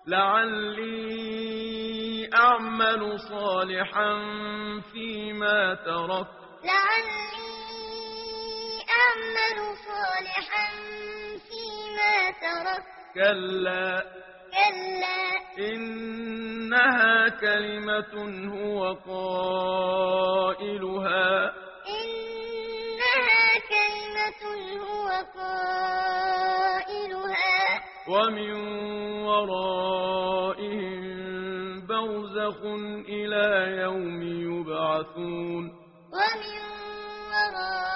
لعلي أعمل صالحا فيما تركت لعلي أعمل صالحا فيما تركت كلا إنها كلمة هو قائلها إنها كلمة هو قائلها ومن ورائهم برزخ إلى يوم يبعثون ومن ورائهم